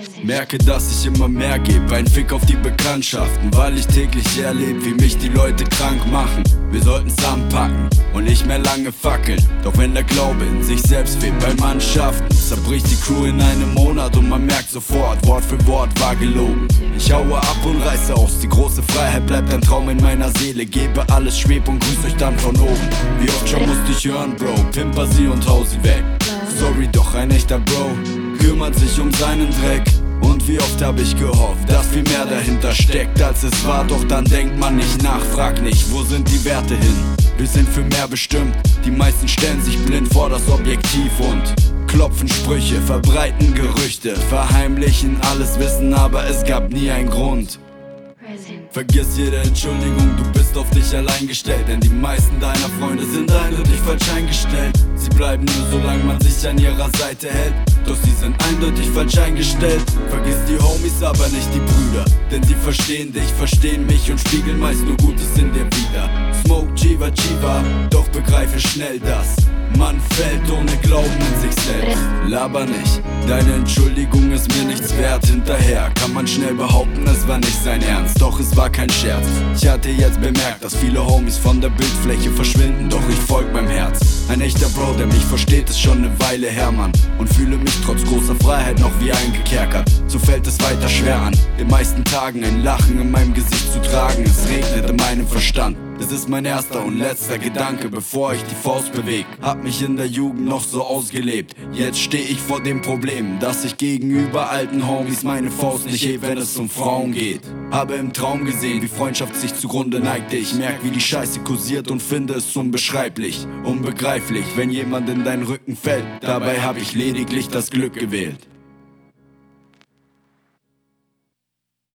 Merke, dass ich immer mehr gebe, ein Fick auf die Bekanntschaften, weil ich täglich erlebe, wie mich die Leute krank machen. Wir sollten zusammenpacken und nicht mehr lange fackeln. Doch wenn der Glaube in sich selbst fehlt bei Mannschaften, zerbricht die Crew in einem Monat und man merkt sofort, Wort für Wort war gelogen. Ich haue ab und reiße aus, die große Freiheit bleibt ein Traum in meiner Seele. Gebe alles, schweb und grüß euch dann von oben. Wie oft schon musste ich hören, Bro, pimper sie und hau sie weg. Sorry, doch ein echter Bro kümmert sich um seinen Dreck. Und wie oft hab ich gehofft, dass viel mehr dahinter steckt, als es war. Doch dann denkt man nicht nach, frag nicht, wo sind die Werte hin? Wir sind für mehr bestimmt, die meisten stellen sich blind vor das Objektiv und klopfen Sprüche, verbreiten Gerüchte, verheimlichen alles Wissen, aber es gab nie einen Grund. Vergiss jede Entschuldigung, du bist auf dich allein gestellt, denn die meisten deiner Freunde sind eindeutig falsch eingestellt. Sie bleiben nur, solange man sich an ihrer Seite hält, doch sie sind eindeutig falsch eingestellt. Vergiss die Homies, aber nicht die Brüder, denn sie verstehen dich, verstehen mich und spiegeln meist nur Gutes in dir wieder. Smoke Chiva Chiva, doch begreife schnell das: man fällt ohne Glauben in sich selbst. Laber nicht, deine Entschuldigung ist mir nichts wert. Hinterher kann man schnell behaupten, es war nicht sein Ernst, doch es war kein Scherz. Ich hatte jetzt bemerkt, dass viele Homies von der Bildfläche verschwinden, doch ich folg meinem Herz. Ein echter Bro, der mich versteht, ist schon eine Weile her, Mann, und fühle mich trotz großer Freiheit noch wie eingekerkert. So fällt es weiter schwer an, den meisten Tagen ein Lachen in meinem Gesicht zu tragen. Es regnet in meinem Verstand. Das ist mein erster und letzter Gedanke, bevor ich die Faust beweg. Hab mich in der Jugend noch so ausgelebt. Jetzt steh ich vor dem Problem, dass ich gegenüber alten Homies meine Faust nicht heb, wenn es um Frauen geht. Habe im Traum gesehen, wie Freundschaft sich zugrunde neigte. Ich merk, wie die Scheiße kursiert und finde es unbeschreiblich, unbegreiflich, wenn jemand in deinen Rücken fällt. Dabei hab ich lediglich das Glück gewählt.